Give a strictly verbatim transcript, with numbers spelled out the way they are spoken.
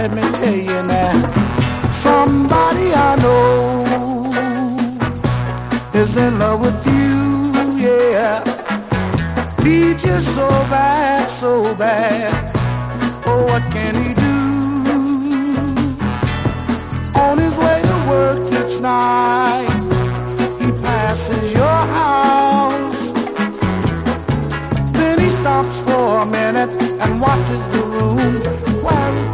let me tell you now. Somebody I know is in love with you, yeah. Needs you so bad, so bad. Oh, what can he do? On his way to work each night, he passes your house. Then he stops for a minute and watches the room while